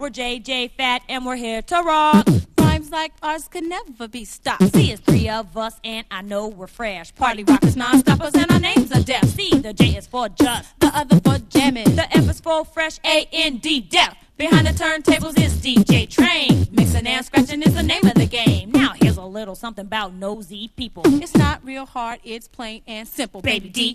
We're JJ Fat and we're here to rock. Rhymes like ours could never be stopped. See, it's three of us and I know we're fresh. Party rockers, non-stoppers, and our names are deaf. See, the J is for just, The other for jamming. the F is for fresh, A-N-D, deaf. Behind the turntables is DJ Train. Mixing and scratching is the name of the game. Now here's a little something about nosy people. It's not real hard, it's plain and simple, Baby baby D.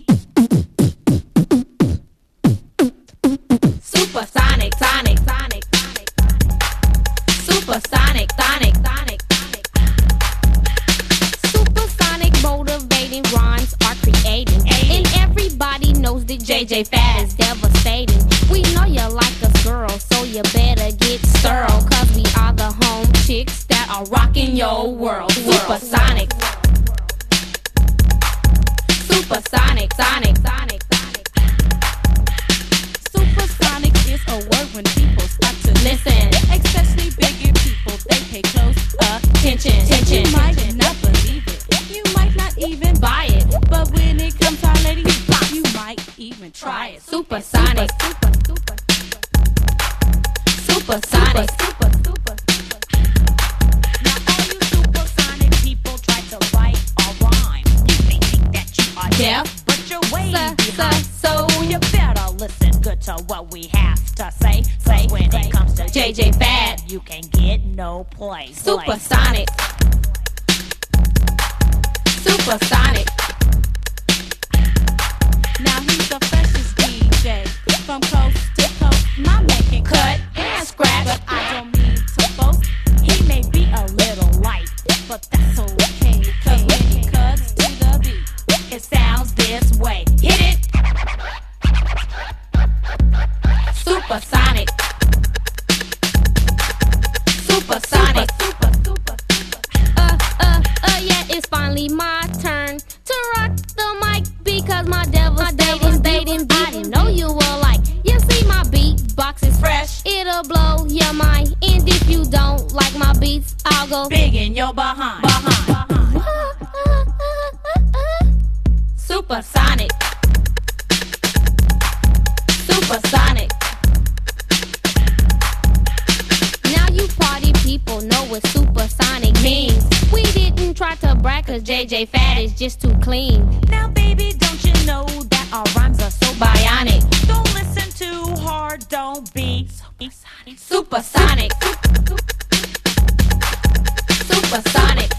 Supersonic, sonic, sonic, sonic, supersonic, sonic, sonic, supersonic, motivating rhymes are creating, and everybody knows that JJ Fat is devastating. We know you like us, girl, so you better get sterile, 'cause we are the home chicks that are rocking your world. Supersonic, supersonic, sonic, sonic, sonic. Supersonic is a word when people start to Listen, especially bigger people, they pay close attention, attention. You might not believe it, you might not even Buy it. but when it comes to our lady, you might even try it. Supersonic, super, super, supersonic, super, super. Now all you supersonic people try to write a rhyme. You may think that you are deaf, but you're way behind. So You better listen good to what we have to say. Say when it comes to JJ Fat, you can get no place. supersonic, supersonic. Now he's the freshest DJ from coast to coast. My man can Cut and scratch, but I don't mean to boast. He may be a little light, But that's okay, 'cause when he cuts to the beat, it sounds this way. Hit it. supersonic, supersonic, super, super, super. Yeah, it's finally my turn to rock the mic because my devastating beat. I know you will like. You see my beatbox is fresh, it'll blow your mind. And if you don't like my beats, I'll go Big in your behind. supersonic, supersonic. Now you party people know what supersonic means. We didn't try to brag 'cause JJ Fat is just too clean. Now, baby, don't you know that our rhymes are so Bionic, Don't listen too hard, don't be supersonic, supersonic.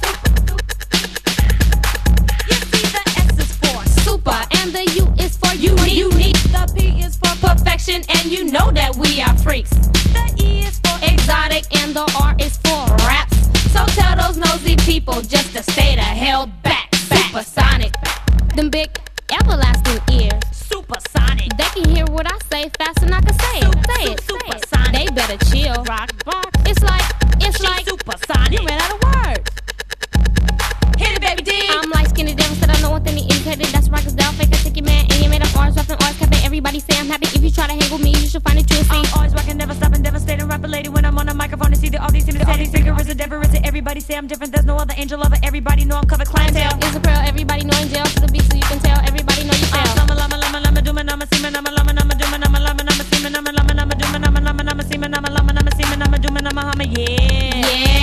You see the S is for Super and the U is for unique. the P is for Perfection, and you know that we are freaks. the E is for Exotic and the R is for raps. So tell those nosy people just to stay the hell back. Supersonic, them big everlasting ears. supersonic. They can hear what I say fast and I can say it. Say it. Supersonic. They better chill. Rock, rock. It's like Supersonic. you ran out of words. Hit it, baby D. I'm like skinny down, said I know what they need indicated. That's right, 'cause down fake, I take your man, and you made up orange, rapping orange, capping. Everybody say I'm happy. If you try to hang with me, you should find it true. See, Always rocking, never stopping, devastating, rapper lady. When I'm on the microphone, and see that all these seem to say these figures are different. Everybody say I'm different. There's no other angel of it. Everybody know I'm covered clientele. it's a pearl, everybody know in jail to the beat, so you can tell. Everybody know you fail. Lama, lama, lama, lama, dooma, nama, seema, nama, lama, nama, dooma, nama, lama, nama, seema, nama, lama, nama, dooma, nama, lama, nama, seema, nama, lama, nama, seema, nama, dooma, nama, hama, yeah. Yeah.